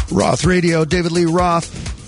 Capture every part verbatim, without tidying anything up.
Roth Radio, David Lee Roth.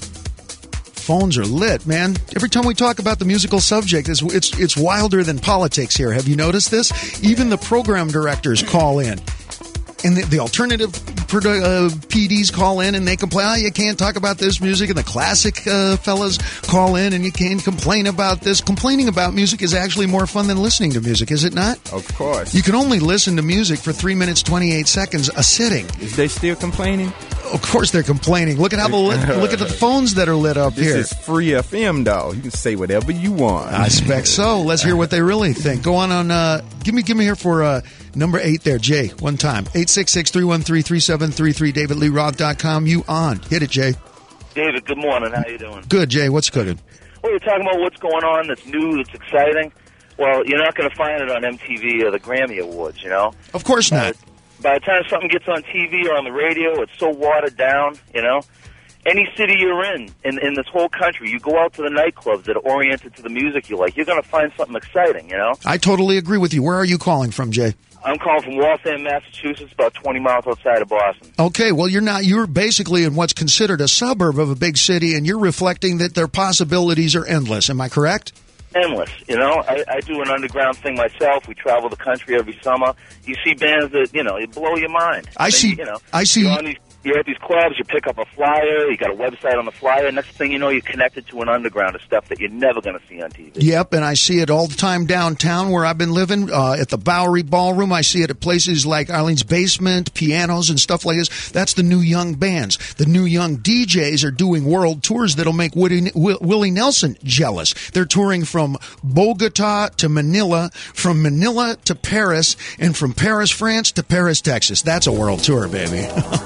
Phones are lit, man. Every time we talk about the musical subject, it's, it's, it's wilder than politics here. Have you noticed this? Even the program directors call in. And the, the alternative uh, P Ds call in and they complain, oh, you can't talk about this music. And the classic uh, fellas call in and you can't complain about this. Complaining about music is actually more fun than listening to music, is it not? Of course. You can only listen to music for three minutes, twenty-eight seconds a sitting. Is they still complaining? Of course they're complaining. Look at how the lit, look at the phones that are lit up this here. This is free F M, dog. You can say whatever you want. I expect so. Let's hear what they really think. Go on on. Uh, give me, give me here for uh, number eight there, Jay. One time, eight six six three one three three seven three three. David Lee Roth dot com. You on? Hit it, Jay. David, good morning. How you doing? Good, Jay. What's cooking? Well, you're talking about what's going on that's new, that's exciting. Well, you're not going to find it on M T V or the Grammy Awards, you know. Of course not. Uh, By the time something gets on T V or on the radio, it's so watered down, you know. Any city you're in, in, in this whole country, you go out to the nightclubs that are oriented to the music you like, you're going to find something exciting, you know. I totally agree with you. Where are you calling from, Jay? I'm calling from Waltham, Massachusetts, about twenty miles outside of Boston. Okay, well, you're not. You're basically in what's considered a suburb of a big city, and you're reflecting that their possibilities are endless. Am I correct? Endless, you know. I, I do an underground thing myself. We travel the country every summer. You see bands that, you know, it blow your mind. I then, see. You know, I see. You're, on these, you're at these clubs. You pick up a flyer. You got a website on the flyer. Next thing you know, you're connected to an underground of stuff that you're never going to see on T V. Yep, and I see it all the time downtown where I've been living, uh, at the Bowery Ballroom. I see it at places like Arlene's Basement, pianos and stuff like this. That's the new young bands. The new young D Js are doing world tours that'll make Woody, Willie Nelson jealous. They're touring from Bogota to Manila, from Manila to Paris, and from Paris, France to Paris, Texas. That's a world tour, baby.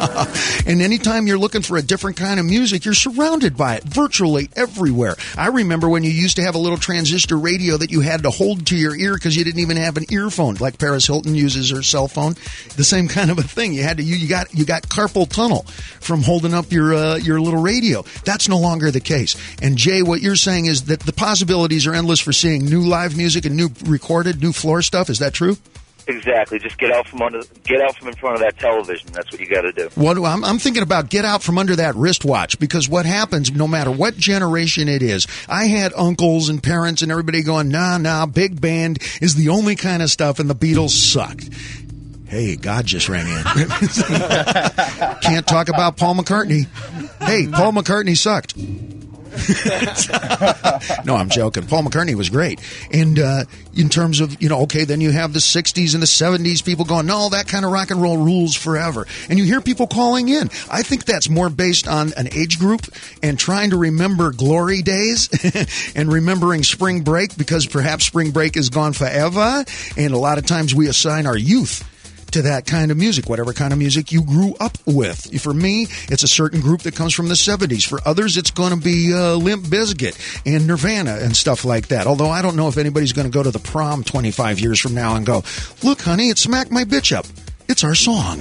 And anytime you're looking for a different kind of music, you're surrounded by it virtually everywhere. I remember when you used to have a little transistor radio that you had to hold to your ear because you didn't even have an earphone, like Paris Hilton uses her cell phone. The same kind of a thing. You had to you, you got you got carpal tunnel from holding up your uh, your little radio. That's no longer the case. And Jay, what you're saying is that the possibilities are endless for seeing new live music and new recorded, new floor stuff. Is that true? Exactly. Just get out from under, get out from in front of that television. That's what you got to do. What I'm, I'm thinking about get out from under that wristwatch, because what happens, no matter what generation it is, I had uncles and parents and everybody going, nah, nah, big band is the only kind of stuff, and the Beatles sucked. Hey, God just rang in. Can't talk about Paul McCartney. Hey, Paul McCartney sucked. No, I'm joking. Paul McCartney was great. And uh, in terms of, you know, okay, then you have the sixties and the seventies, people going, no, that kind of rock and roll rules forever. And you hear people calling in. I think that's more based on an age group and trying to remember glory days and remembering spring break, because perhaps spring break is gone forever. And a lot of times we assign our youth to that kind of music, whatever kind of music you grew up with. For me, it's a certain group that comes from the seventies. For others, it's going to be uh, Limp Bizkit and Nirvana and stuff like that. Although I don't know if anybody's going to go to the prom twenty-five years from now and go, look, honey, it smacked my bitch up. It's our song.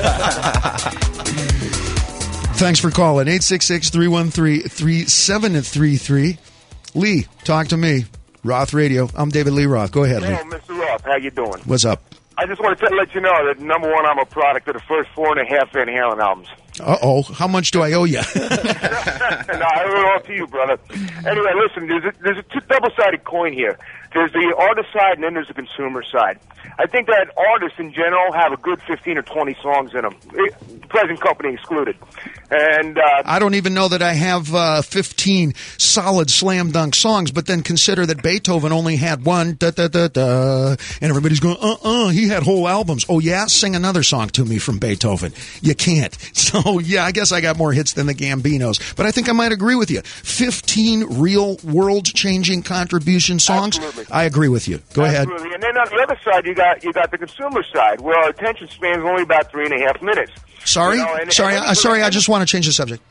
Thanks for calling. eight six six, three one three, three seven three three. Lee, talk to me. Roth Radio. I'm David Lee Roth. Go ahead, Lee. Hello, Mister Roth. How you doing? What's up? I just want to tell, let you know that, number one, I'm a product of the first four and a half Van Halen albums. Uh-oh. How much do I owe you? No, I owe it all to you, brother. Anyway, listen, there's a, there's a two, double-sided coin here. There's the artist side, and then there's the consumer side. I think that artists in general have a good fifteen or twenty songs in them, present company excluded. And uh, I don't even know that I have uh, fifteen solid slam dunk songs, but then consider that Beethoven only had one, da da da da, and everybody's going, uh-uh, he had whole albums. Oh, yeah? Sing another song to me from Beethoven. You can't. So, yeah, I guess I got more hits than the Gambinos. But I think I might agree with you. fifteen real world-changing contribution songs? Absolutely. I agree with you. Go Absolutely. ahead. And then on the other side, you got you got the consumer side, where our attention span is only about three and a half minutes. Sorry? You know, and, sorry, and uh, sorry, I just want to change the subject.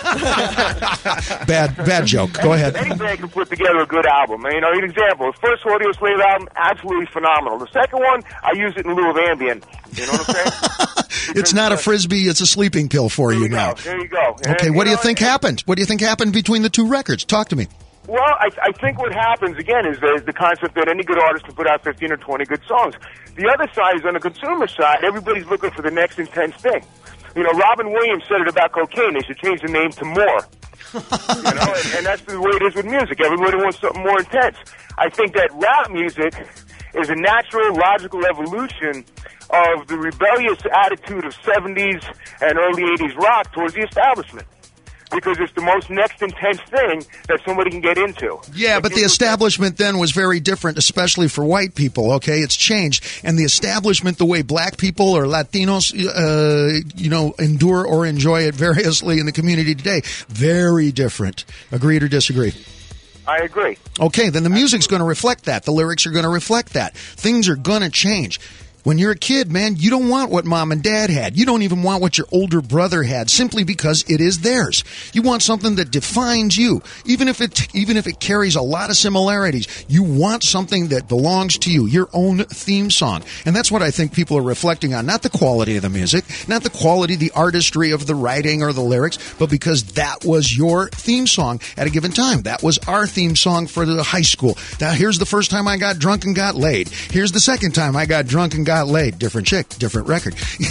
bad bad joke. Go ahead. Any band can put together a good album. You know, an example, the first Audio Slave album, absolutely phenomenal. The second one, I use it in lieu of Ambien. You know what I'm saying? It's not a Frisbee, it's a sleeping pill for there you, you now. Go. There you go. Okay, and, what you do you know, think and, happened? What do you think happened between the two records? Talk to me. Well, I, I think what happens, again, is the, the concept that any good artist can put out fifteen or twenty good songs. The other side is on the consumer side, everybody's looking for the next intense thing. You know, Robin Williams said it about cocaine. They should change the name to More. You know, and, and that's the way it is with music. Everybody wants something more intense. I think that rap music is a natural, logical evolution of the rebellious attitude of seventies and early eighties rock towards the establishment. Because it's the most next intense thing that somebody can get into. Yeah, but the establishment then was very different, especially for white people, okay? It's changed. And the establishment, the way black people or Latinos, uh, you know, endure or enjoy it variously in the community today, very different. Agreed or disagree? I agree. Okay, then the music's going to reflect that. The lyrics are going to reflect that. Things are going to change. When you're a kid, man, you don't want what mom and dad had. You don't even want what your older brother had, simply because it is theirs. You want something that defines you, even if it even if it carries a lot of similarities. You want something that belongs to you, your own theme song. And that's what I think people are reflecting on, not the quality of the music, not the quality, the artistry of the writing or the lyrics, but because that was your theme song at a given time. That was our theme song for the high school. Now, here's the first time I got drunk and got laid. Here's the second time I got drunk and got laid. Different chick, different record.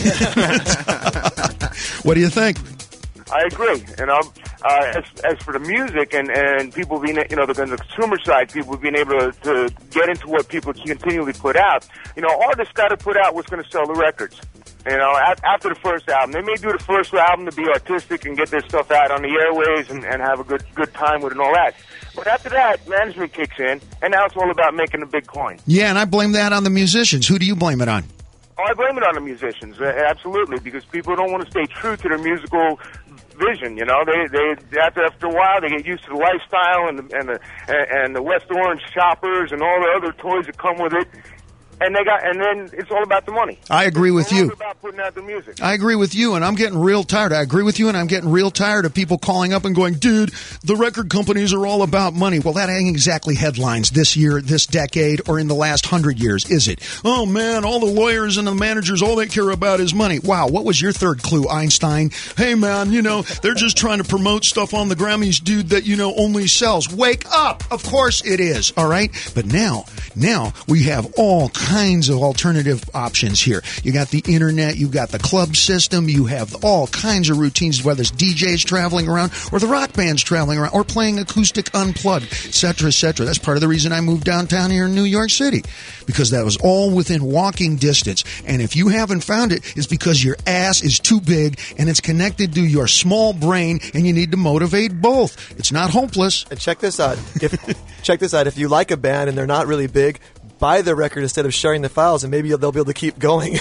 What do you think? I agree. And um, uh, as as for the music and, and people being, you know, the, the consumer side, people being able to, to get into what people continually put out, you know, artists got to put out what's going to sell the records. You know, after the first album, they may do the first album to be artistic and get their stuff out on the airways and, and have a good good time with it and all that. But after that, management kicks in, and now it's all about making a big coin. Yeah, and I blame that on the musicians. Who do you blame it on? Oh, I blame it on the musicians, uh, absolutely, because people don't want to stay true to their musical vision. You know, they they after after a while they get used to the lifestyle and the and the and the West Orange shoppers and all the other toys that come with it. And they got, and then it's all about the money. I agree with you. It's all about putting out the music. I agree with you, and I'm getting real tired. I agree with you, and I'm getting real tired of people calling up and going, dude, the record companies are all about money. Well, that ain't exactly headlines this year, this decade, or in the last hundred years, is it? Oh, man, all the lawyers and the managers, all they care about is money. Wow, what was your third clue, Einstein? Hey, man, you know, they're just trying to promote stuff on the Grammys, dude, that, you know, only sells. Wake up! Of course it is, all right? But now, now we have all kinds of alternative options here. You got the internet, you got the club system, you have all kinds of routines, whether it's D Js traveling around or the rock bands traveling around or playing acoustic unplugged, et cetera, et cetera. That's part of the reason I moved downtown here in New York City, because that was all within walking distance. And if you haven't found it, it's because your ass is too big and it's connected to your small brain, and you need to motivate both. It's not hopeless. And check this out. If, check this out. If you like a band and they're not really big, buy their record instead of sharing the files, and maybe they'll be able to keep going.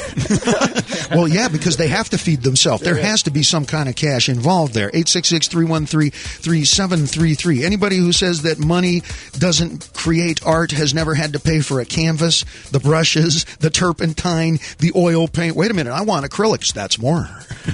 Well, yeah, because they have to feed themselves. There has to be some kind of cash involved there. eight six six, three one three, three seven three three. Anybody who says that money doesn't create art has never had to pay for a canvas, the brushes, the turpentine, the oil paint. Wait a minute, I want acrylics. That's more.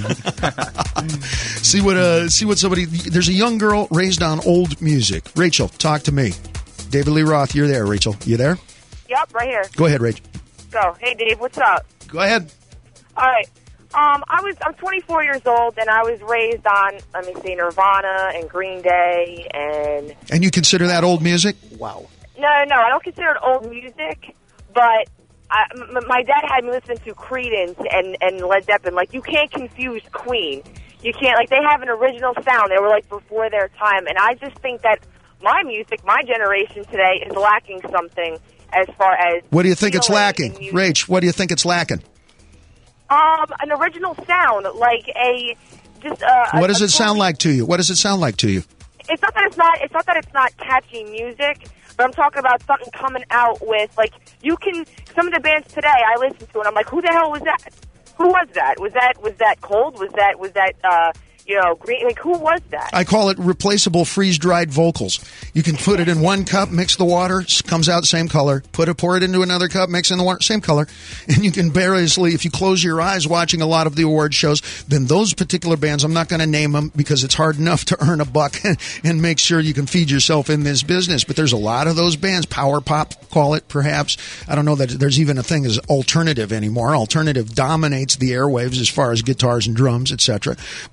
see what uh, see what somebody... There's a young girl raised on old music. Rachel, talk to me. David Lee Roth, you're there, Rachel. You there? Yep, right here. Go ahead, Rach. Go. Hey, Dave, what's up? Go ahead. All right. Um, I was I'm twenty-four years old, and I was raised on, let me see, Nirvana and Green Day, and... And you consider that old music? Wow. No, no, I don't consider it old music, but I, m- my dad had me listen to Creedence and, and Led Zeppelin. Like, you can't confuse Queen. You can't, like, they have an original sound. They were, like, before their time, and I just think that my music, my generation today, is lacking something as far as... What do you think it's feeling lacking? in music. Rach, what do you think it's lacking? Um, an original sound, like a just. Uh, What a, does a it sound totally, like to you? What does it sound like to you? It's not that it's not. It's not that it's not catchy music, but I'm talking about something coming out with like you can. Some of the bands today I listen to, and I'm like, who the hell was that? Who was that? Was that was that Cold? Was that was that? Uh, You know, green, like, who was that? I call it replaceable freeze-dried vocals. You can put it in one cup, mix the water, comes out same color. Put it, pour it into another cup, mix in the water, same color. And you can variously, if you close your eyes watching a lot of the award shows, then those particular bands, I'm not going to name them because it's hard enough to earn a buck and make sure you can feed yourself in this business. But there's a lot of those bands, power pop, call it perhaps. I don't know that there's even a thing as alternative anymore. Alternative dominates the airwaves as far as guitars and drums, et cetera. But uh,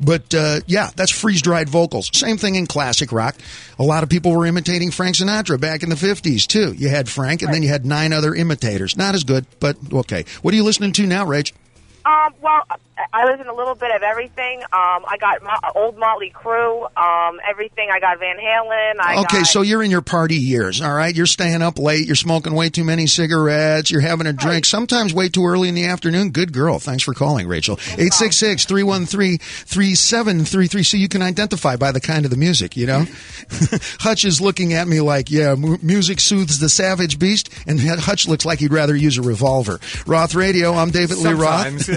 uh, yeah, that's freeze-dried vocals. Same thing in classic rock. A lot of people were imitating Frank Sinatra back in the fifties, too. You had Frank, and then you had nine other imitators. Not as good, but okay. What are you listening to now, Rach? Um, well, I listen to a little bit of everything. Um, I got Mo- old Motley Crue, um, everything. I got Van Halen. I okay, got... so you're in your party years, all right? You're staying up late. You're smoking way too many cigarettes. You're having a drink, right. Sometimes way too early in the afternoon. Good girl. Thanks for calling, Rachel. eight six six, three one three, three seven three three. So you can identify by the kind of the music, you know? Hutch is looking at me like, yeah, m- music soothes the savage beast, and Hutch looks like he'd rather use a revolver. Roth Radio, I'm David Lee Roth.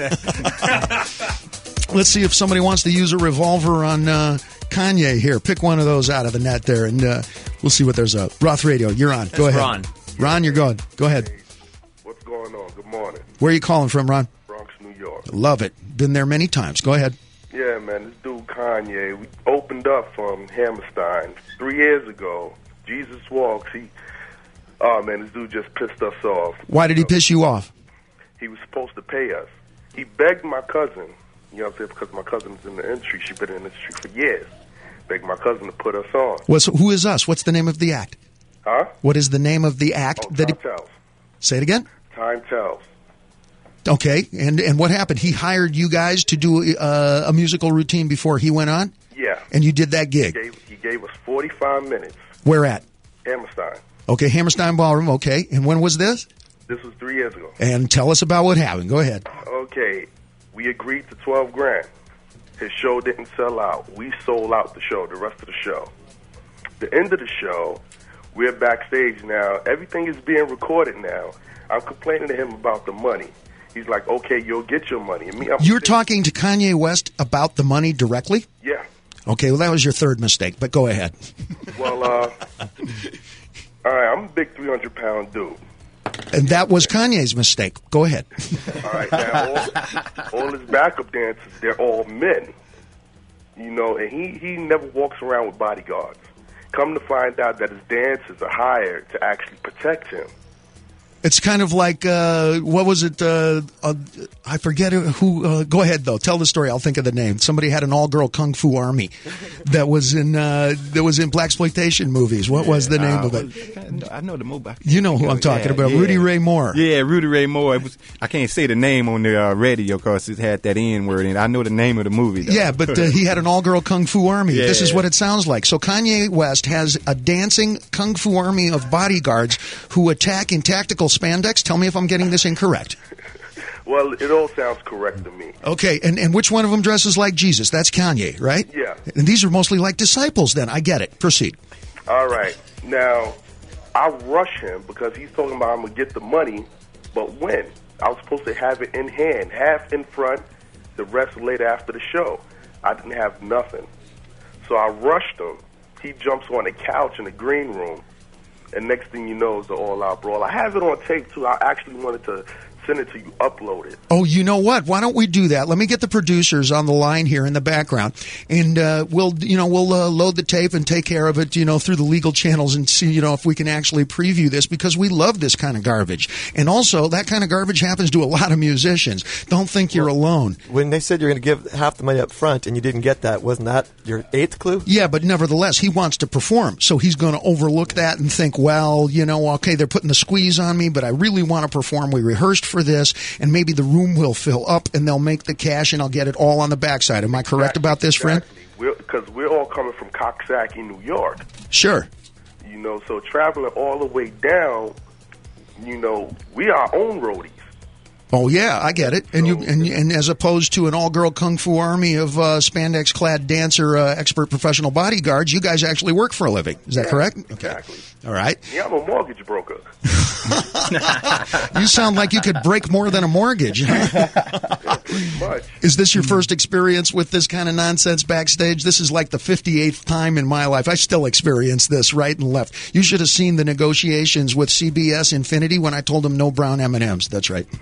Let's see if somebody wants to use a revolver on uh, Kanye here. Pick one of those out of the net there, and uh, we'll see what there's up. Roth Radio, you're on. That's Go ahead. Ron. Ron, you're going. Go ahead. Hey, what's going on? Good morning. Where are you calling from, Ron? Bronx, New York. Love it. Been there many times. Go ahead. Yeah, man, this dude Kanye, we opened up from Hammerstein three years ago. Jesus Walks. He, oh, man, this dude just pissed us off. Why did he piss you off? He was supposed to pay us. He begged my cousin, you know what I'm saying, because my cousin's in the industry. She's been in the industry for years. Begged my cousin to put us on. What's, who is us? What's the name of the act? Huh? What is the name of the act? Oh, that Time he, Tells. Say it again? Time Tells. Okay, and and what happened? He hired you guys to do uh, a musical routine before he went on? Yeah. And you did that gig? He gave, he gave us forty-five minutes. Where at? Hammerstein. Okay, Hammerstein Ballroom, okay. And when was this? This was three years ago. And tell us about what happened. Go ahead. Okay, we agreed to twelve grand. His show didn't sell out. We sold out the show, the rest of the show. The end of the show, we're backstage now. Everything is being recorded now. I'm complaining to him about the money. He's like, okay, you'll get your money. And me, I'm You're thinking, talking to Kanye West about the money directly? Yeah. Okay, well, that was your third mistake, but go ahead. Well, uh, all right, I'm a big three hundred pound dude. And that was Kanye's mistake. Go ahead. All right, now, all, all his backup dancers, they're all men. You know, and he, he never walks around with bodyguards. Come to find out that his dancers are hired to actually protect him. It's kind of like, uh, what was it? Uh, uh, I forget who. Uh, go ahead, though. Tell the story. I'll think of the name. Somebody had an all-girl kung fu army that was in uh, that was in blaxploitation movies. What was the name uh, of it? I know the movie. You know who I'm talking yeah, about. yeah. Rudy Ray Moore. Yeah, Rudy Ray Moore. It was, I can't say the name on the uh, radio because it had that N word in it. I know the name of the movie, though. Yeah, but uh, he had an all-girl kung fu army. Yeah. This is what it sounds like. So Kanye West has a dancing kung fu army of bodyguards who attack in tactical spandex. Tell me if I'm getting this incorrect. Well, it all sounds correct to me. Okay, and, and which one of them dresses like Jesus? That's Kanye, right? Yeah. And these are mostly like disciples then. I get it. Proceed. All right. Now, I rush him because he's talking about I'm going to get the money, but when? I was supposed to have it in hand, half in front, the rest later after the show. I didn't have nothing. So I rushed him. He jumps on a couch in the green room, and next thing you know is the all-out brawl. I have it on tape, too. I actually wanted to send it to you, upload it. Oh, you know what? Why don't we do that? Let me get the producers on the line here in the background, and uh, we'll, you know, we'll uh, load the tape and take care of it, you know, through the legal channels and see, you know, if we can actually preview this because we love this kind of garbage. And also, that kind of garbage happens to a lot of musicians. Don't think you're well, alone. When they said you're going to give half the money up front and you didn't get that, wasn't that your eighth clue? Yeah, but nevertheless, he wants to perform, so he's going to overlook that and think, well, you know, okay, they're putting the squeeze on me, but I really want to perform. We rehearsed for this, and maybe the room will fill up, and they'll make the cash, and I'll get it all on the backside. Am I correct Exactly, about this, friend? Exactly. Because we're, we're all coming from Coxsackie, New York. Sure. You know, so traveling all the way down, you know, we are our own roadies. Oh yeah, I get it. And you and, and as opposed to an all-girl kung fu army of uh, spandex-clad dancer, uh, expert professional bodyguards, you guys actually work for a living. Is that Yeah, correct? Okay. Exactly. All right. Yeah, I'm a mortgage broker. You sound like you could break more than a mortgage. Yeah, pretty much. Is this your first experience with this kind of nonsense backstage? This is like the fifty-eighth time in my life. I still experience this right and left. You should have seen the negotiations with C B S Infinity when I told them no brown M and M's. That's right.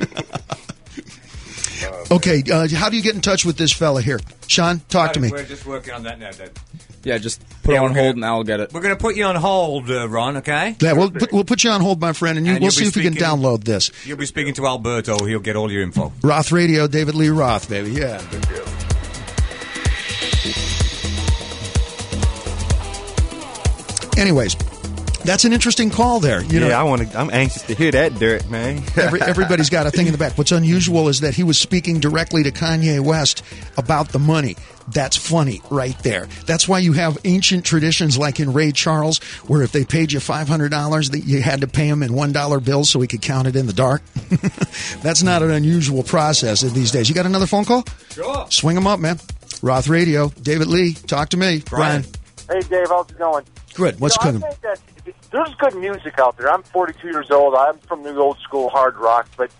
Okay, uh, how do you get in touch with this fella here? Sean, talk to me. We're just working on that now, Dad. Yeah, just put Yeah, it on we're hold gonna- and I'll get it. We're going to put you on hold, uh, Ron, okay? Yeah, we'll put, we'll put you on hold, my friend, and, you, And we'll you'll be see if we can speaking- download this. You'll be speaking to Alberto. He'll get all your info. Roth Radio, David Lee Roth, baby. Yeah. Anyways, that's an interesting call there. You yeah, know, I want to. I'm anxious to hear that dirt, man. Every, everybody's got a thing in the back. What's unusual is that he was speaking directly to Kanye West about the money. That's funny right there. That's why you have ancient traditions like in Ray Charles, where if they paid you five hundred dollars, that you had to pay him in one dollar bills so he could count it in the dark. That's not an unusual process in these days. You got another phone call? Sure. Swing them up, man. Roth Radio. David Lee, talk to me. Brian. Hey, Dave, how's it going? Good. What's you know, cooking? I think that there's good music out there. I'm forty-two years old. I'm from the old school hard rock, but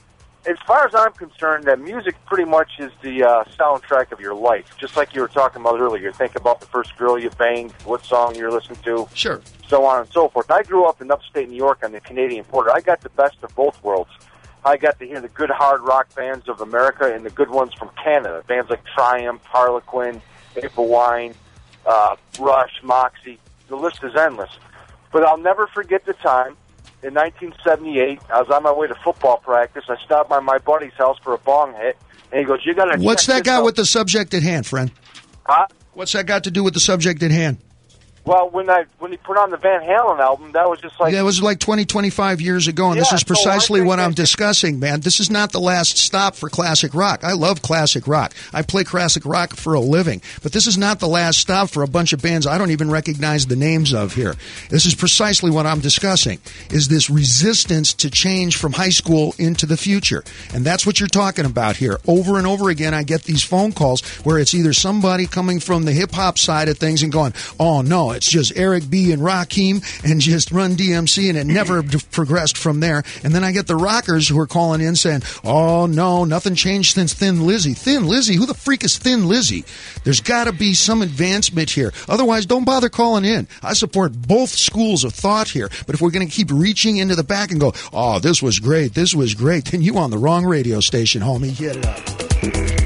as far as I'm concerned, that music pretty much is the uh, soundtrack of your life. Just like you were talking about earlier. Think about the first girl you banged, what song you're listening to, sure, so on and so forth. I grew up in upstate New York on the Canadian border. I got the best of both worlds. I got to hear the good hard rock bands of America and the good ones from Canada. Bands like Triumph, Harlequin, April Wine, uh, Rush, Moxie. The list is endless. But I'll never forget the time in nineteen seventy-eight. I was on my way to football practice. I stopped by my buddy's house for a bong hit, and he goes, "You got to." What's that got with the subject at hand, friend? Huh? What's that got to do with the subject at hand? Well, when I when he put on the Van Halen album, that was just like... Yeah, it was like twenty, twenty-five years ago, and Yeah, this is so I precisely think what I'm that- discussing, man. This is not the last stop for classic rock. I love classic rock. I play classic rock for a living. But this is not the last stop for a bunch of bands I don't even recognize the names of here. This is precisely what I'm discussing, is this resistance to change from high school into the future. And that's what you're talking about here. Over and over again, I get these phone calls where it's either somebody coming from the hip-hop side of things and going, oh, no, it's just Eric B. and Rakim and just Run D M C, and it never d- progressed from there. And then I get the rockers who are calling in saying, oh, no, nothing changed since Thin Lizzy. Thin Lizzy? Who the freak is Thin Lizzy? There's got to be some advancement here. Otherwise, don't bother calling in. I support both schools of thought here. But if we're going to keep reaching into the back and go, oh, this was great, this was great, then you on the wrong radio station, homie. Get it up.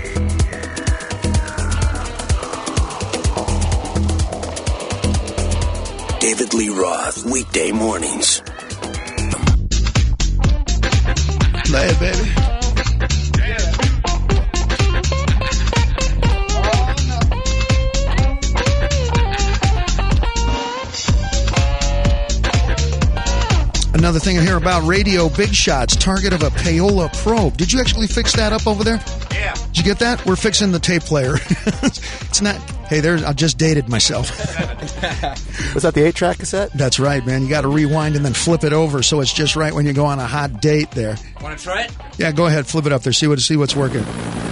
David Lee Roth, weekday mornings. Play it, baby. Another thing I hear about radio big shots, target of a payola probe. Did you actually fix that up over there? Yeah. Did you get that? We're fixing the tape player. It's not... Hey, there's, I just dated myself. Was that the eight-track cassette? That's right, man. You got to rewind and then flip it over so it's just right when you go on a hot date there. Want to try it? Yeah, go ahead. Flip it up there. See what see what's working.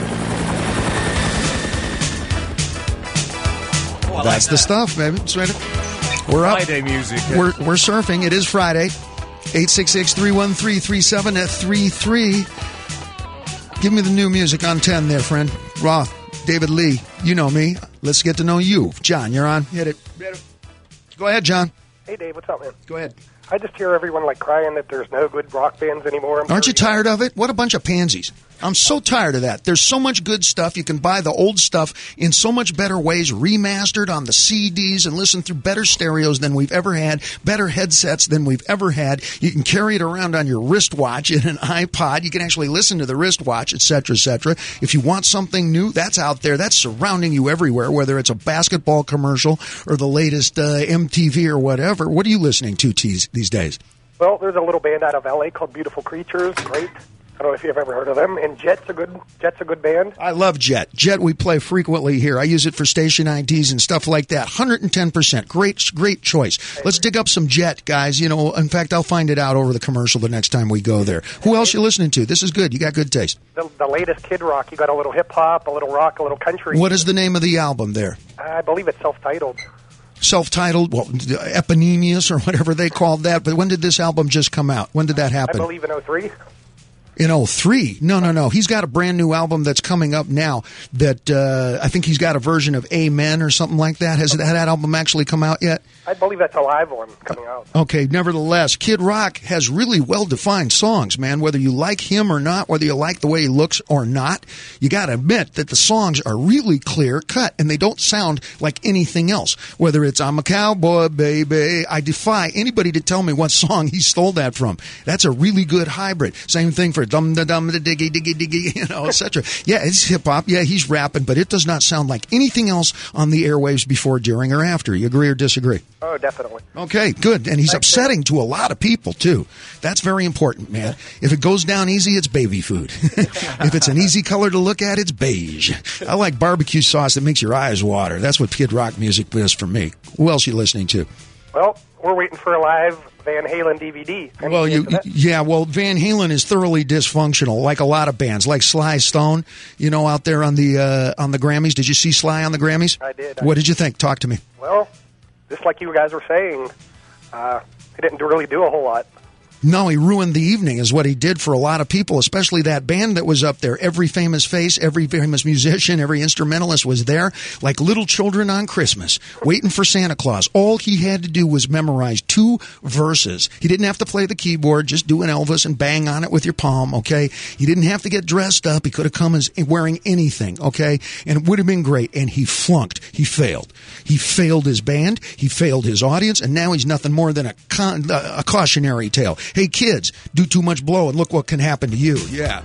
Oh, I That's like the that. stuff, baby. It's right. We're up. Friday music. We're, we're surfing. It is Friday. eight six six, three one three, three seven three three. Give me the new music on ten there, friend. Roth, David Lee, you know me. Let's get to know you. John, you're on. Hit it. Go ahead, John. Hey, Dave, what's up, man? Go ahead. I just hear everyone like crying that there's no good rock bands anymore. I'm Aren't you sorry. tired of it? What a bunch of pansies. I'm so tired of that. There's so much good stuff. You can buy the old stuff in so much better ways, remastered on the C Ds, and listen through better stereos than we've ever had, better headsets than we've ever had. You can carry it around on your wristwatch in an iPod. You can actually listen to the wristwatch, et cetera, et cetera. If you want something new, that's out there. That's surrounding you everywhere, whether it's a basketball commercial or the latest uh, M T V or whatever. What are you listening to tees, these days? Well, there's a little band out of L A called Beautiful Creatures. Great. I don't know if you've ever heard of them. And Jet's a good Jet's a good band. I love Jet. Jet we play frequently here. I use it for station I Ds and stuff like that. one hundred ten percent. Great, great choice. Let's dig up some Jet, guys. You know, in fact, I'll find it out over the commercial the next time we go there. Who else you listening to? This is good. You got good taste. The, the latest Kid Rock. You got a little hip hop, a little rock, a little country. What is the name of the album there? I believe it's self-titled. Self-titled, well, Eponymous or whatever they called that. But when did this album just come out? When did that I happen? believe in oh three. In oh three? No, no, no. He's got a brand new album that's coming up now that uh, I think he's got a version of Amen or something like that. Has that album actually come out yet? I believe that's a live one coming out. Okay, nevertheless, Kid Rock has really well-defined songs, man. Whether you like him or not, whether you like the way he looks or not, you got to admit that the songs are really clear-cut, and they don't sound like anything else. Whether it's I'm a Cowboy, Baby, I defy anybody to tell me what song he stole that from. That's a really good hybrid. Same thing for dum da dum da diggy diggy diggy, you know, et cetera. Yeah, it's hip hop. Yeah, he's rapping, but it does not sound like anything else on the airwaves before, during, or after. You agree or disagree? Oh, definitely. Okay, good. And he's Thanks, upsetting to a lot of people, too. That's very important, man. If it goes down easy, it's baby food. If it's an easy color to look at, it's beige. I like barbecue sauce that makes your eyes water. That's what Kid Rock music is for me. Who else are you listening to? Well, we're waiting for a live Van Halen D V D. Any Well, chance you, of that? yeah, well, Van Halen is thoroughly dysfunctional, like a lot of bands, like Sly Stone, you know, out there on the uh, on the Grammys. Did you see Sly on the Grammys? I did. I What did you think? Talk to me. Well, just like you guys were saying, uh, he didn't really do a whole lot. No, he ruined the evening is what he did for a lot of people, especially that band that was up there. Every famous face, every famous musician, every instrumentalist was there, like little children on Christmas, waiting for Santa Claus. All he had to do was memorize two verses. He didn't have to play the keyboard, just do an Elvis and bang on it with your palm, okay? He didn't have to get dressed up. He could have come as wearing anything, okay? And it would have been great. And he flunked. He failed. He failed his band. He failed his audience. And now he's nothing more than a, con- a cautionary tale. Hey, kids, do too much blow and look what can happen to you. Yeah.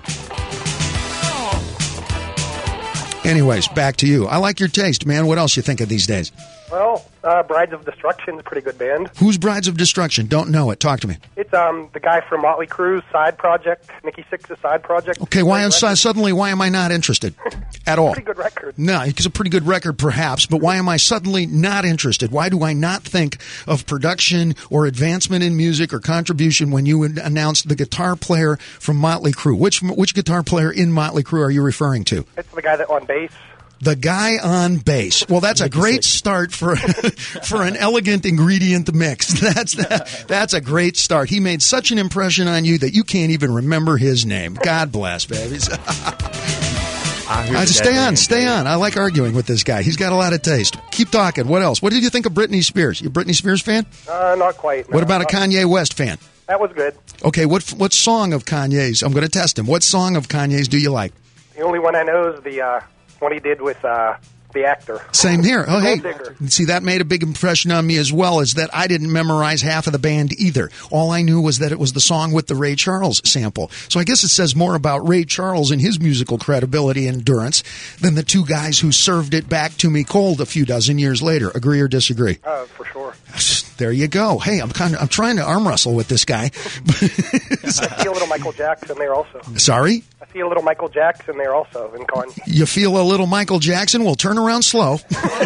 Anyways, back to you. I like your taste, man. What else you think of these days? Well, uh, Brides of Destruction is a pretty good band. Who's Brides of Destruction? Don't know it. Talk to me. It's um the guy from Motley Crue's side project, Nikki Sixx's side project. Okay, why Great am, suddenly why am I not interested at all? Pretty good record. No, it's a pretty good record perhaps, but why am I suddenly not interested? Why do I not think of production or advancement in music or contribution when you announced the guitar player from Motley Crue? Which which guitar player in Motley Crue are you referring to? It's the guy that on bass. The guy on bass. Well, that's a great start for for an elegant ingredient mix. That's that, that's a great start. He made such an impression on you that you can't even remember his name. God bless, babies. I I just stay on, stay on. I like arguing with this guy. He's got a lot of taste. Keep talking. What else? What did you think of Britney Spears? You a Britney Spears fan? Uh, not quite. No. What about a Kanye West fan? That was good. Okay, what what song of Kanye's? I'm going to test him. What song of Kanye's do you like? The only one I know is the uh, one he did with uh, the actor. Same here. Oh, hey. Gold Digger. See, that made a big impression on me as well, is that I didn't memorize half of the band either. All I knew was that it was the song with the Ray Charles sample. So I guess it says more about Ray Charles and his musical credibility and endurance than the two guys who served it back to me cold a few dozen years later. Agree or disagree? Uh, for sure. There you go. Hey, I'm kind of I'm trying to arm wrestle with this guy. I see a little Michael Jackson there also. Sorry? I see a little Michael Jackson there also in Kanye. You feel a little Michael Jackson? Well, turn around slow.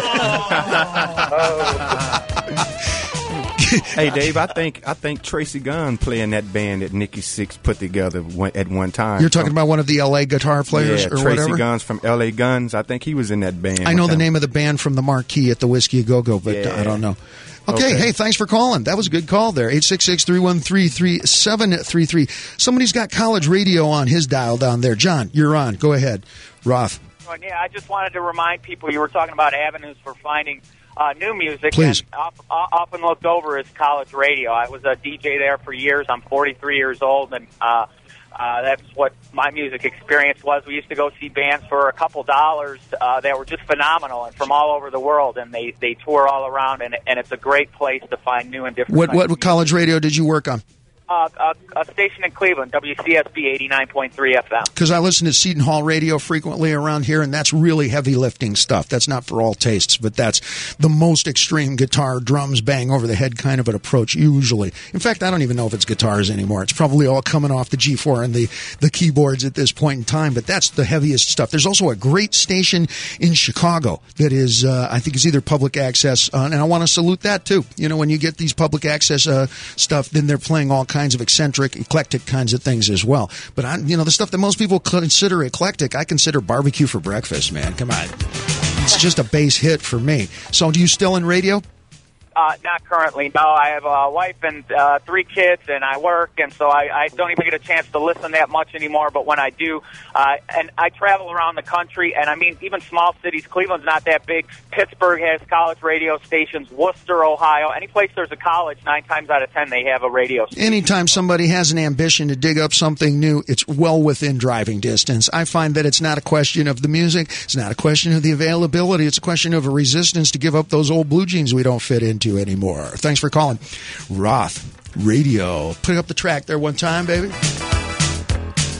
Hey, Dave, I think I think Tracy Gunn playing that band that Nikki Sixx put together one, at one time. You're talking about one of the L A guitar players yeah, or Tracy whatever? Gunn's from L A Guns. I think he was in that band. I know one the time. name of the band from the marquee at the Whiskey A Go Go, but Yeah. I don't know. Okay, Okay. hey, thanks for calling. That was a good call there. eight six six, three one three, three seven three three. Somebody's got college radio on his dial down there. John, you're on. Go ahead. Roth. Yeah, I just wanted to remind people, you were talking about avenues for finding uh, new music. Please. And op- often looked over is college radio. I was a D J there for years. I'm forty-three years old, and uh, uh, that's what my music experience was. We used to go see bands for a couple dollars uh, that were just phenomenal and from all over the world, and they, they tour all around, and, and it's a great place to find new and different What kinds what of music. college radio did you work on? Uh, a, a station in Cleveland, W C S B eighty-nine point three F M. Because I listen to Seton Hall radio frequently around here, and that's really heavy lifting stuff. That's not for all tastes, but that's the most extreme guitar, drums, bang over the head kind of an approach, usually. In fact, I don't even know if it's guitars anymore. It's probably all coming off the G four and the, the keyboards at this point in time, but that's the heaviest stuff. There's also a great station in Chicago that is, uh, I think, is either public access, uh, and I want to salute that too. You know, when you get these public access uh, stuff, then they're playing all kinds of eccentric, eclectic kinds of things as well. But I, you know, the stuff that most people consider eclectic, I consider barbecue for breakfast, man. Come on. It's just a base hit for me. So do you still in radio? Uh, not currently, no. I have a wife and uh, three kids, and I work, and so I, I don't even get a chance to listen that much anymore. But when I do, uh, and I travel around the country, and I mean, even small cities. Cleveland's not that big. Pittsburgh has college radio stations. Worcester, Ohio, any place there's a college, nine times out of ten they have a radio station. Anytime somebody has an ambition to dig up something new, it's well within driving distance. I find that it's not a question of the music. It's not a question of the availability. It's a question of a resistance to give up those old blue jeans we don't fit into anymore. Thanks for calling. Roth Radio. Put up the track there one time, baby.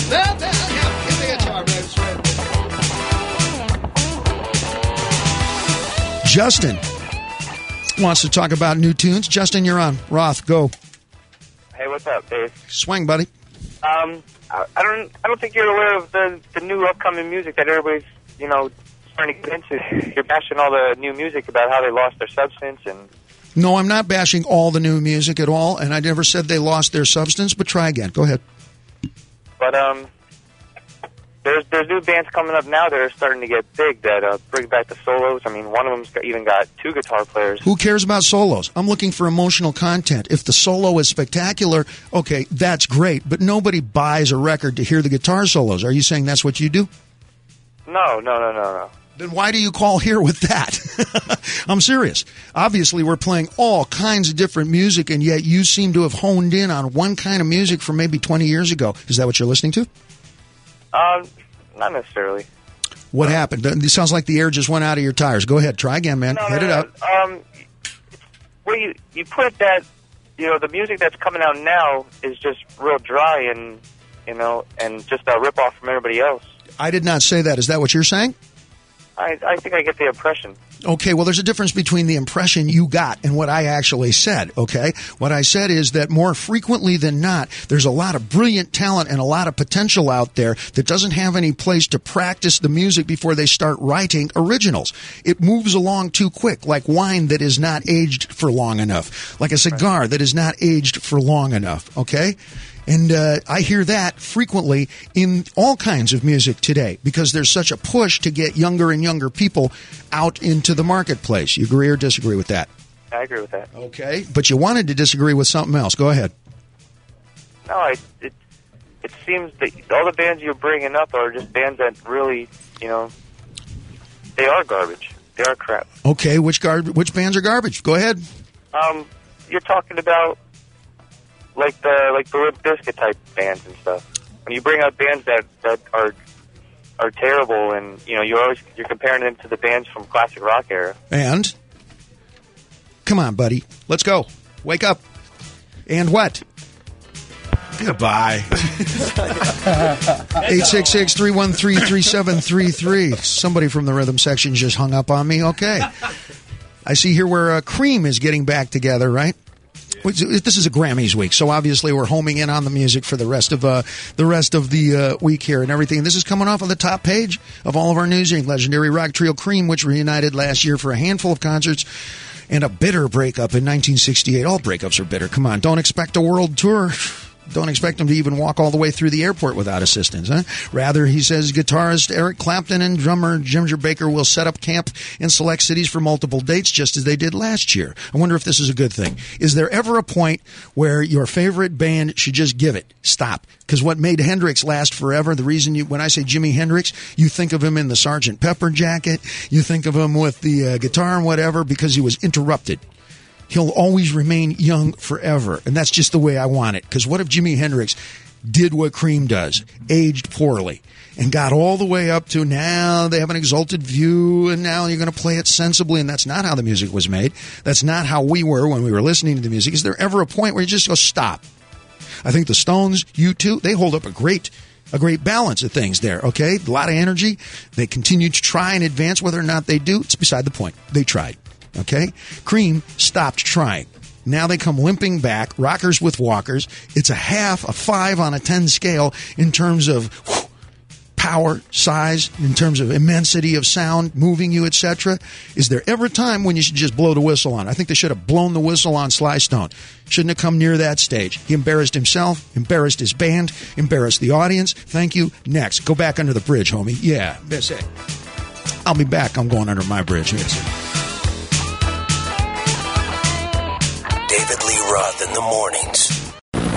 Bell, bell, yeah. Get the guitar, baby. Justin wants to talk about new tunes. Justin, you're on. Roth, go. Hey, what's up, Dave? Swing, buddy. Um, I I don't, I don't think you're aware of the the new upcoming music that everybody's, you know, starting to get into. You're bashing all the new music about how they lost their substance and. No, I'm not bashing all the new music at all, and I never said they lost their substance. But try again. Go ahead. But um, there's there's new bands coming up now that are starting to get big that uh, bring back the solos. I mean, one of them's got, even got two guitar players. Who cares about solos? I'm looking for emotional content. If the solo is spectacular, okay, that's great. But nobody buys a record to hear the guitar solos. Are you saying that's what you do? No, no, no, no, no. Then why do you call here with that? I'm serious. Obviously, we're playing all kinds of different music, and yet you seem to have honed in on one kind of music from maybe twenty years ago. Is that what you're listening to? Um, not necessarily. What happened? It sounds like the air just went out of your tires. Go ahead. Try again, man. No, Hit no, it no. up. Um, well, you you put that, you know, the music that's coming out now is just real dry and, you know, and just a rip off from everybody else. I did not say that. Is that what you're saying? I, I think I get the impression. Okay, well, there's a difference between the impression you got and what I actually said, okay? What I said is that more frequently than not, there's a lot of brilliant talent and a lot of potential out there that doesn't have any place to practice the music before they start writing originals. It moves along too quick, like wine that is not aged for long enough, like a cigar that is not aged for long enough, okay? And uh, I hear that frequently in all kinds of music today because there's such a push to get younger and younger people out into the marketplace. You agree or disagree with that? I agree with that. Okay. But you wanted to disagree with something else. Go ahead. No, I, it it seems that all the bands you're bringing up are just bands that really, you know, they are garbage. They are crap. Okay. Which gar- Which bands are garbage? Go ahead. Um, you're talking about like the like the Limp Bizkit type bands and stuff. When you bring up bands that, that are are terrible, and you know you always you're comparing them to the bands from classic rock era. And come on, buddy, let's go. Wake up. And what? Goodbye. eight six six, three one three, three seven three three. Somebody from the rhythm section just hung up on me. Okay. I see here where uh, Cream is getting back together, right? This is a Grammys week, so obviously we're homing in on the music for the rest of uh, the rest of the uh, week here and everything. This is coming off of the top page of all of our news. Legendary rock trio Cream, which reunited last year for a handful of concerts and a bitter breakup in nineteen sixty-eight. All breakups are bitter. Come on, don't expect a world tour. Don't expect them to even walk all the way through the airport without assistance. Huh? Rather, he says, guitarist Eric Clapton and drummer Ginger Baker will set up camp in select cities for multiple dates, just as they did last year. I wonder if this is a good thing. Is there ever a point where your favorite band should just give it? Stop. Because what made Hendrix last forever, the reason you, when I say Jimi Hendrix, you think of him in the Sergeant Pepper jacket, you think of him with the uh, guitar and whatever, because he was interrupted. He'll always remain young forever. And that's just the way I want it. Because what if Jimi Hendrix did what Cream does, aged poorly, and got all the way up to now they have an exalted view, and now you're going to play it sensibly, and that's not how the music was made. That's not how we were when we were listening to the music. Is there ever a point where you just go, stop? I think the Stones, U two, they hold up a great a great balance of things there, okay? A lot of energy. They continue to try and advance. Whether or not they do, it's beside the point. They tried. Okay? Cream stopped trying. Now they come limping back, rockers with walkers. It's a half, a five on a ten scale in terms of whew, power, size, in terms of immensity of sound, moving you, et cetera. Is there ever a time when you should just blow the whistle on? I think they should have blown the whistle on Sly Stone. Shouldn't have come near that stage. He embarrassed himself, embarrassed his band, embarrassed the audience. Thank you. Next. Go back under the bridge, homie. Yeah, that's it. I'll be back. I'm going under my bridge. Yes. David Lee Roth in the mornings.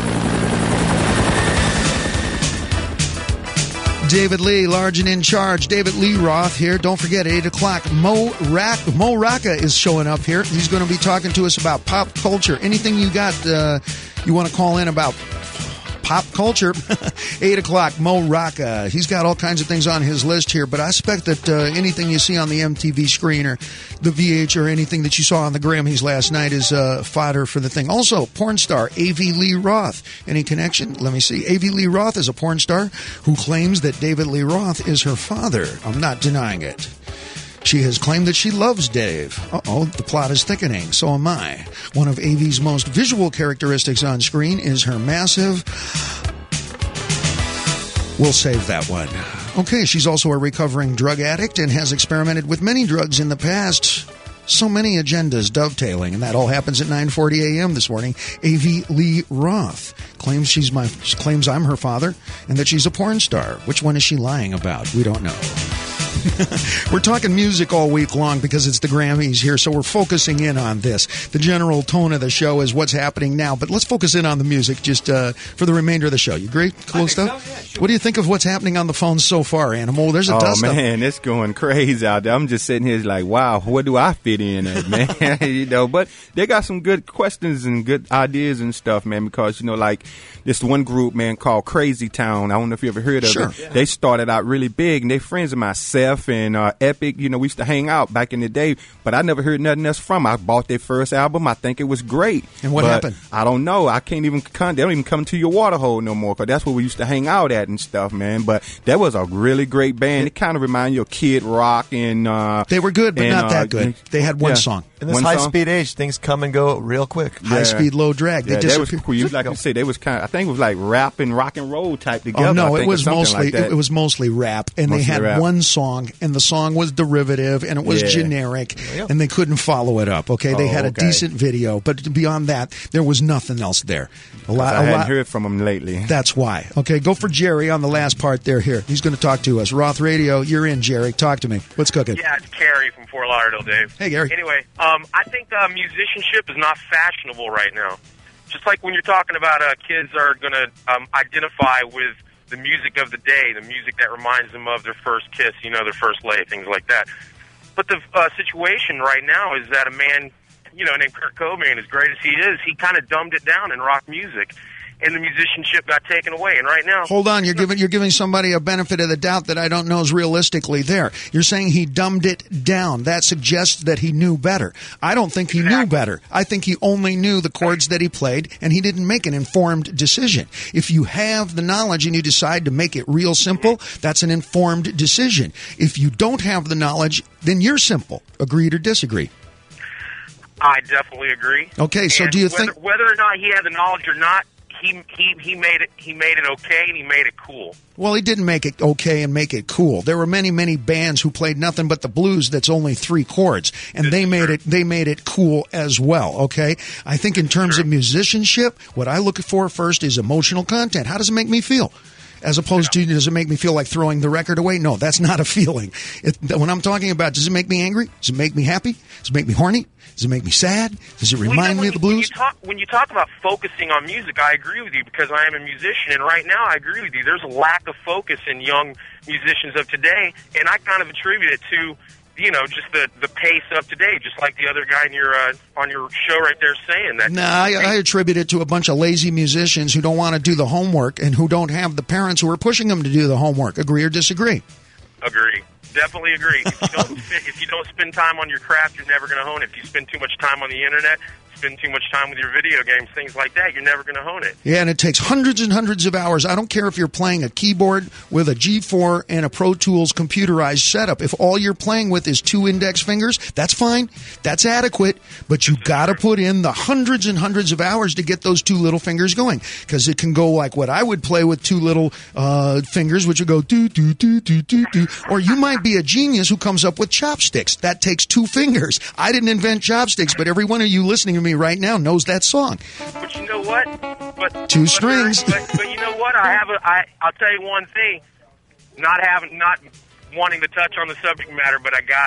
David Lee, large and in charge. David Lee Roth here. Don't forget, at eight o'clock, Mo, Rack, Mo Rocca is showing up here. He's going to be talking to us about pop culture. Anything you got uh, you want to call in about pop culture. eight o'clock, Mo Rocca. He's got all kinds of things on his list here, but I expect that uh, anything you see on the M T V screen or the V H or anything that you saw on the Grammys last night is uh, fodder for the thing. Also, porn star A V Lee Roth. Any connection? Let me see. A V Lee Roth is a porn star who claims that David Lee Roth is her father. I'm not denying it. She has claimed that she loves Dave. Uh-oh, the plot is thickening. So am I. One of A V's most visual characteristics on screen is her massive... We'll save that one. Okay, she's also a recovering drug addict and has experimented with many drugs in the past. So many agendas dovetailing, and that all happens at nine forty a.m. this morning. A V Lee Roth claims she's my she claims I'm her father and that she's a porn star. Which one is she lying about? We don't know. We're talking music all week long because it's the Grammys here, so we're focusing in on this. The general tone of the show is what's happening now, but let's focus in on the music just uh, for the remainder of the show. You agree? Cool stuff? So, yeah, sure. What do you think of what's happening on the phone so far, Animal? There's a oh, dust Oh, man, it's going crazy out there. I'm just sitting here like, wow, where do I fit in at, man? you know, but they got some good questions and good ideas and stuff, man, because, you know, like this one group, man, called Crazy Town. I don't know if you ever heard of sure. it. Yeah. They started out really big, and they friends of myself and uh, Epic, you know, we used to hang out back in the day, but I never heard nothing else from them. I bought their first album. I think it was great. And what but happened? I don't know. I can't even come. They don't even come to your water hole no more, because that's where we used to hang out at and stuff, man. But that was a really great band. It kind of reminded you of Kid Rock. and uh, They were good, but and, not that uh, good. They had one yeah. song. In this One high song? speed age, things come and go real quick. High Yeah. speed, low drag. They Yeah, that was disappear. cool. You, like you said, they was kind of, I think it was like rap and rock and roll type together. Oh no, I it think, was or something mostly like that. it, it was mostly rap, and Mostly they had rap. one song, and the song was derivative, and it was Yeah. generic, and they couldn't follow it up. Okay, they Oh, had a okay. decent video, but beyond that, there was nothing else there. A lot, I a hadn't lot. heard from them lately. That's why. Okay, go for Jerry on the last part there. Here, he's going to talk to us. Roth Radio, you're in, Jerry. Talk to me. What's cooking? Yeah, it's Carrie from Fort Lauderdale, Dave. Hey, Gary. Anyway, um, I think uh, musicianship is not fashionable right now. Just like when you're talking about uh, kids are going to um, identify with the music of the day, the music that reminds them of their first kiss, you know, their first lay, things like that. But the uh, situation right now is that a man, you know, named Kurt Cobain, as great as he is, he kind of dumbed it down in rock music, and the musicianship got taken away. And right now, Hold on, you're giving you're giving somebody a benefit of the doubt that I don't know is realistically there. You're saying he dumbed it down. That suggests that he knew better. I don't think he knew better. I think he only knew the chords that he played, and he didn't make an informed decision. If you have the knowledge and you decide to make it real simple, that's an informed decision. If you don't have the knowledge, then you're simple. Agreed or disagree? I definitely agree. Okay, so And do you whether, think... whether or not he had the knowledge or not, he he he made it he made it okay, and he made it cool. Well, he didn't make it okay and make it cool. There were many, many bands who played nothing but the blues that's only three chords, and they made it they made it cool as well, okay? I think in terms of musicianship, what I look for first is emotional content. How does it make me feel? As opposed to, does it make me feel like throwing the record away? No, that's not a feeling. It, when I'm talking about, does it make me angry? Does it make me happy? Does it make me horny? Does it make me sad? Does it remind Well, you know, me of the when blues? You talk, when you talk about focusing on music, I agree with you because I am a musician, and right now I agree with you. There's a lack of focus in young musicians of today, and I kind of attribute it to, you know, just the, the pace of today, just like the other guy in your uh, on your show right there saying that. Nah, I, I attribute it to a bunch of lazy musicians who don't want to do the homework and who don't have the parents who are pushing them to do the homework. Agree or disagree? Agree. Definitely agree. If you don't spend, if you don't spend time on your craft, you're never going to hone it. If you spend too much time on the internet, spend too much time with your video games, things like that, you're never going to hone it. Yeah, and it takes hundreds and hundreds of hours. I don't care if you're playing a keyboard with a G four and a Pro Tools computerized setup. If all you're playing with is two index fingers, that's fine. That's adequate. But you got to put in the hundreds and hundreds of hours to get those two little fingers going. Because it can go like what I would play with two little uh, fingers, which would go do, do, do, do, do, do. Or you might be a genius who comes up with chopsticks. That takes two fingers. I didn't invent chopsticks, but every one of you listening to me right now knows that song. But you know what? But Two but, strings. But, but you know what? I have a. I I'll tell you one thing. Not having, not wanting to touch on the subject matter, but I gotta.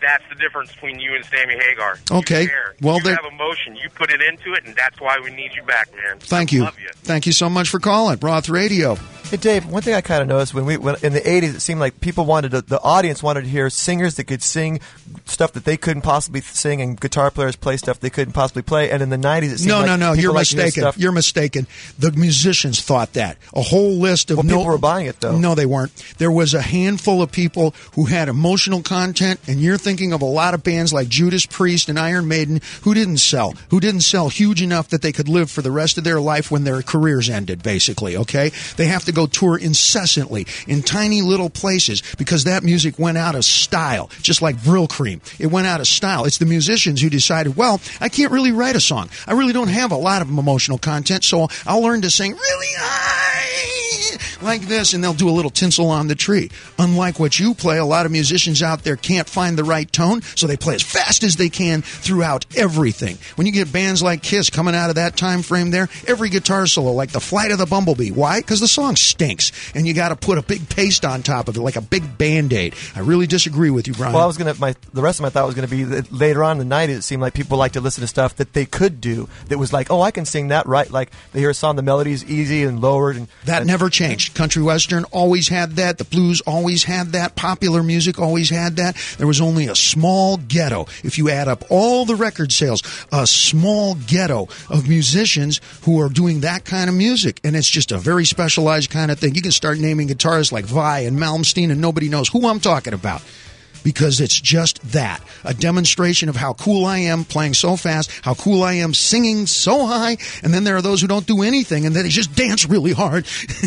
that's the difference between you and Sammy Hagar. Okay. You care. Well, you there- have emotion. You put it into it, and that's why we need you back, man. Thank I you. Love you. Thank you so much for calling. Roth Radio. Hey Dave, one thing I kind of noticed when we when, in the eighties, it seemed like people wanted to, the audience wanted to hear singers that could sing stuff that they couldn't possibly sing, and guitar players play stuff they couldn't possibly play. And in the nineties, it seemed No, like no, no. people You're liked to hear mistaken. stuff- You're mistaken. The musicians thought that. A whole list of Well, no, people were buying it, though. No, they weren't. There was a handful of people who had emotional content, and you're thinking of a lot of bands like Judas Priest and Iron Maiden who didn't sell, who didn't sell huge enough that they could live for the rest of their life when their careers ended, basically, okay? They have to go tour incessantly in tiny little places because that music went out of style, just like Brill Cream. It went out of style. It's the musicians who decided, well, I can't really write a song. I really don't have a lot of emotional content, so I'll learn to sing really high like this, and they'll do a little tinsel on the tree. Unlike what you play, a lot of musicians out there can't find the right tone, so they play as fast as they can throughout everything. When you get bands like Kiss coming out of that time frame there, every guitar solo, like the Flight of the Bumblebee. Why? Because the song stinks, and you got to put a big paste on top of it, like a big Band-Aid. I really disagree with you, Brian. Well, I was gonna. My the rest of my thought was gonna be that later on in the nineties, it seemed like people liked to listen to stuff that they could do. That was like, oh, I can sing that right. Like they hear a song, the melody's easy and lowered, and That and, never changed. Country Western always had that. The blues always had that. Popular music always had that. There was only a small ghetto. If you add up all the record sales, a small ghetto of musicians who are doing that kind of music. And it's just a very specialized kind of thing. You can start naming guitarists like Vai and Malmsteen, and nobody knows who I'm talking about. Because it's just that. A demonstration of how cool I am playing so fast, how cool I am singing so high, and then there are those who don't do anything, and then they just dance really hard.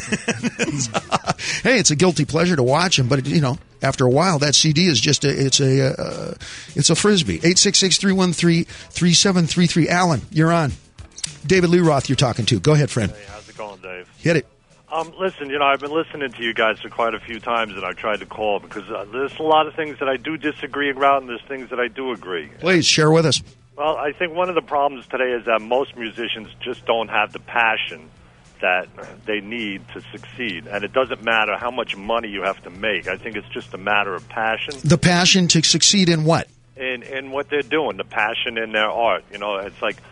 Hey, it's a guilty pleasure to watch them, but, it, you know, after a while, that C D is just a, it's a, uh, it's a Frisbee. eight six six, three one three, three seven three three. Alan, you're on. David Lee Roth you're talking to. Go ahead, friend. Hey, how's it going, Dave? Hit it. Um, listen, you know, I've been listening to you guys for quite a few times, and I've tried to call because uh, there's a lot of things that I do disagree about, and there's things that I do agree. Please, share with us. Well, I think one of the problems today is that most musicians just don't have the passion that they need to succeed, and it doesn't matter how much money you have to make. I think it's just a matter of passion. The passion to succeed in what? In, in what they're doing, the passion in their art. You know, it's like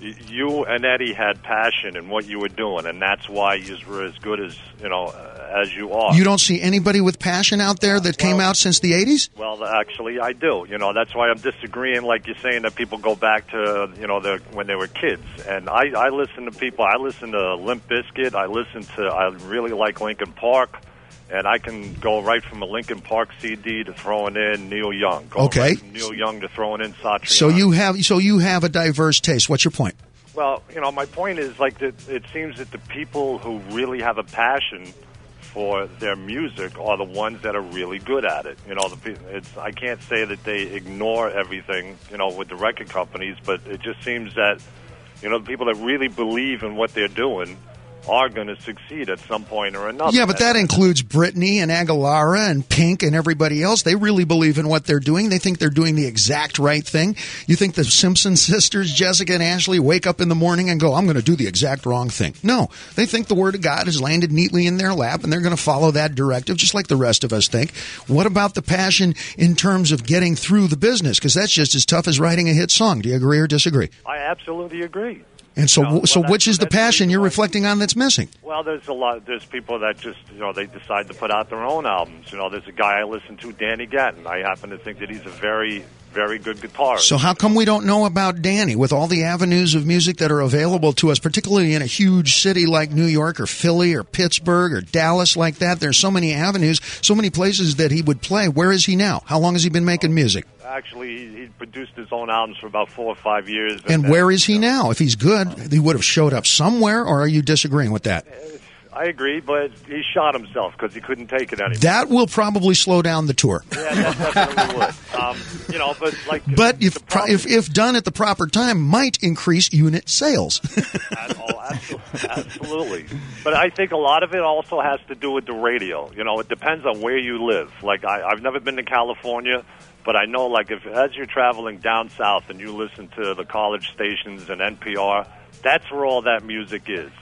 you and Eddie had passion in what you were doing, and that's why you were as good as, you know, uh, as you are. You don't see anybody with passion out there that came out since the eighties? Well, actually, I do. You know, that's why I'm disagreeing. Like you're saying that people go back to, you know, their, when they were kids. And I, I listen to people. I listen to Limp Bizkit. I listen to. I really like Linkin Park. And I can go right from a Linkin Park C D to throwing in Neil Young. Go Okay. Right from Neil Young to throwing in Satriani. So you have so you have a diverse taste. What's your point? Well, you know, my point is like that. It seems that the people who really have a passion for their music are the ones that are really good at it. You know, the, pe- it's I can't say that they ignore everything, you know, with the record companies, but it just seems that, you know, the people that really believe in what they're doing are going to succeed at some point or another. Yeah, but that includes Britney and Aguilera and Pink and everybody else. They really believe in what they're doing. They think they're doing the exact right thing. You think the Simpson sisters, Jessica and Ashley, wake up in the morning and go, I'm going to do the exact wrong thing. No, they think the Word of God has landed neatly in their lap and they're going to follow that directive just like the rest of us think. What about the passion in terms of getting through the business? Because that's just as tough as writing a hit song. Do you agree or disagree? I absolutely agree. And so, You know, so well, which is the passion you're reflecting on that's missing? Well, there's a lot. There's people that just, you know, they decide to put out their own albums. You know, there's a guy I listen to, Danny Gatton. I happen to think that he's a very, very good guitarist. So how come we don't know about Danny with all the avenues of music that are available to us, particularly in a huge city like New York or Philly or Pittsburgh or Dallas like that? There's so many avenues, so many places that he would play. Where is he now? How long has he been making music? Actually, he, he produced his own albums for about four or five years. And where is he now? If he's good, he would have showed up somewhere, or are you disagreeing with that? I agree, but he shot himself because he couldn't take it anymore. That will probably slow down the tour. Yeah, that definitely would. Um, you know, but like, But if, pro- if if done at the proper time, might increase unit sales. oh, absolutely, absolutely. But I think a lot of it also has to do with the radio. You know, it depends on where you live. Like, I, I've never been to California, but I know, like, if as you're traveling down south and you listen to the college stations and N P R, that's where all that music is.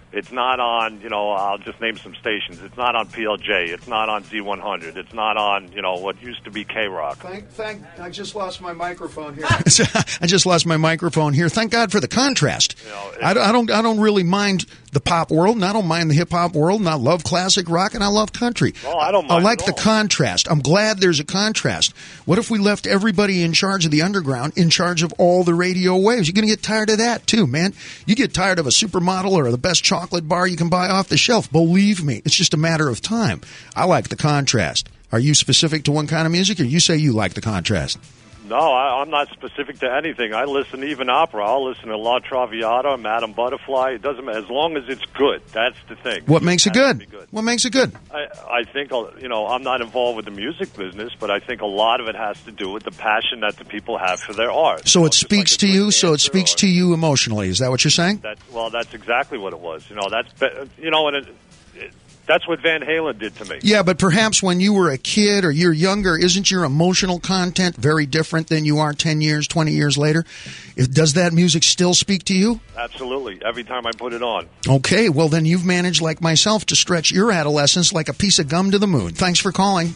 It's not on, you know, I'll just name some stations. It's not on P L J. It's not on Z one hundred. It's not on, you know, what used to be K-Rock. Thank, thank, I just lost my microphone here. I just lost my microphone here. Thank God for the contrast. You know, I, don't- I don't, I don't really mind the pop world, and I don't mind the hip hop world, and I love classic rock, and I love country. Oh, I don't I mind like at the all. contrast. I'm glad there's a contrast. What if we left everybody in charge of the underground, in charge of all the radio waves? You're going to get tired of that too, man. You get tired of a supermodel or the best chocolate bar you can buy off the shelf. Believe me, it's just a matter of time. I like the contrast. Are you specific to one kind of music, or you say you like the contrast? No, I, I'm not specific to anything. I listen to even opera. I'll listen to La Traviata, Madame Butterfly. It doesn't matter. As long as it's good. That's the thing. What makes it has to good? be good. What makes it good? I, I think, uh, you know, I'm not involved with the music business, but I think a lot of it has to do with the passion that the people have for their art. So it speaks to you. So it speaks to you emotionally. Is that what you're saying? That, well, that's exactly what it was. You know, that's, be- you know, and it, it, that's what Van Halen did to me. Yeah, but perhaps when you were a kid or you're younger, isn't your emotional content very different than you are ten years, twenty years later? If, does that music still speak to you? Absolutely. Every time I put it on. Okay, well then you've managed, like myself, to stretch your adolescence like a piece of gum to the moon. Thanks for calling.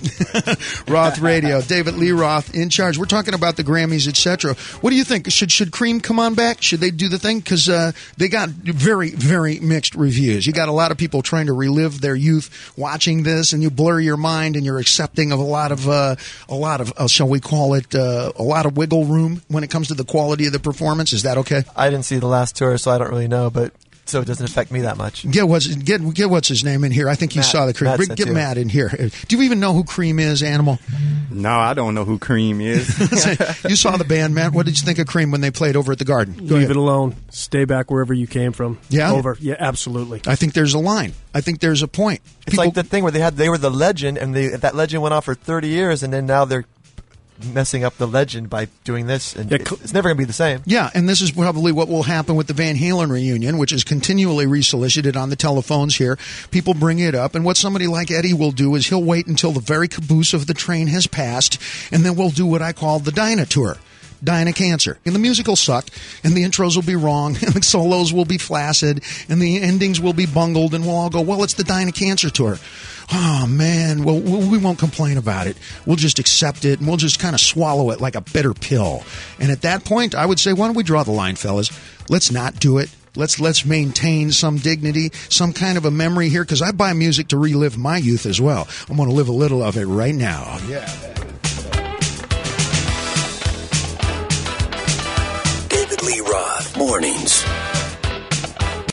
Roth Radio, David Lee Roth in charge. We're talking about the Grammys, et cetera. What do you think? Should should Cream come on back? Should they do the thing? Because uh, they got very, very mixed reviews. You got a lot of people trying to relive their youth watching this, and you blur your mind, and you're accepting of a lot of, uh, a lot of, uh, shall we call it, uh, a lot of wiggle room when it comes to the quality of the performance. Is that okay? I didn't see the last tour, so I don't really know, but so it doesn't affect me that much. Get what's get get what's his name in here. I think you Matt. saw the Cream. Matt Bring- sent Get you. Matt in here. Do you even know who Cream is, Animal? No, I don't know who Cream is. You saw the band, Matt. What did you think of Cream when they played over at the Garden? Go Leave ahead. it alone. Stay back wherever you came from. Yeah? Over. Yeah, absolutely. I think there's a line. I think there's a point. It's like the thing where they had they were the legend, and they, that legend went on for thirty years, and then now they're messing up the legend by doing this, and it- it's never going to be the same. Yeah, and this is probably what will happen with the Van Halen reunion, which is continually resolicited on the telephones here. People bring it up, and what somebody like Eddie will do is he'll wait until the very caboose of the train has passed, and then we'll do what I call the Dyna Tour. Dying cancer. And the music will suck, and the intros will be wrong, and the solos will be flaccid, and the endings will be bungled, and we'll all go, well, it's the Dying Cancer Tour. Oh, man, well, we won't complain about it. We'll just accept it, and we'll just kind of swallow it like a bitter pill. And at that point, I would say, why don't we draw the line, fellas? Let's not do it. Let's let's maintain some dignity, some kind of a memory here, because I buy music to relive my youth as well. I'm going to live a little of it right now. Yeah. David Lee Roth, mornings.